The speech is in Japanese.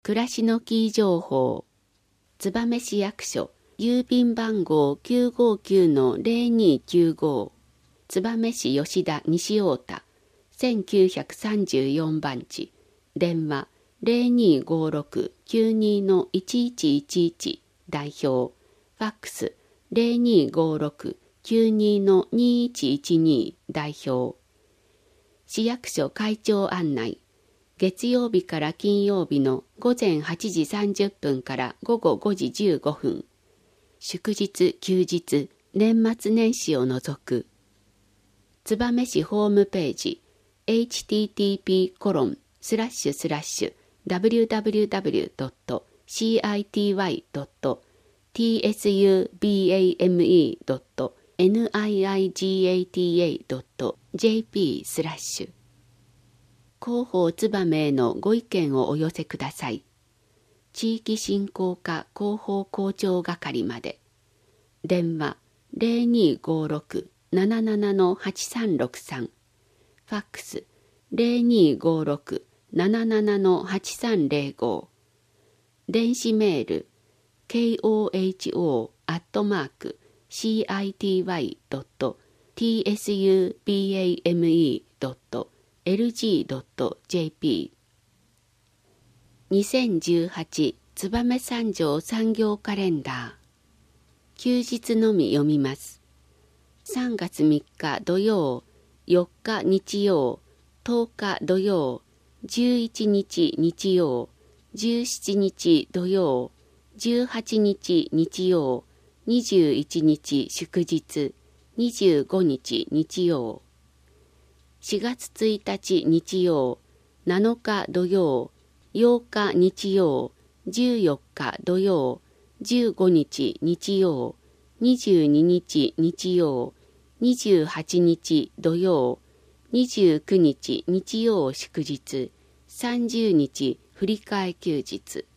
暮らしのキー情報。燕市役所、郵便番号 959-0295。燕市吉田西太田、1934番地。電話 0256-92-1111 代表。ファックス 0256-92-2112 代表。市役所会長案内。月曜日から金曜日の午前8時30分から午後5時15分。祝日・休日、年末年始を除く。燕市ホームページ http://www.city.tsubanE.niigata.jp/ 広報つばめへのご意見をお寄せください。地域振興課広報広聴係まで。電話 0256-77-8363。ファックス 0256-77-8305。電子メール koho@city.tsubanE.lg.jp。 2018燕三条産業カレンダー。休日のみ読みます。3月3日土曜、4日日曜、10日土曜、11日日曜、17日土曜、18日日曜、21日祝日、25日日曜。4月1日日曜、7日土曜、8日日曜、14日土曜、15日日曜、22日日曜、28日土曜、29日日曜祝日、30日振り替え休日。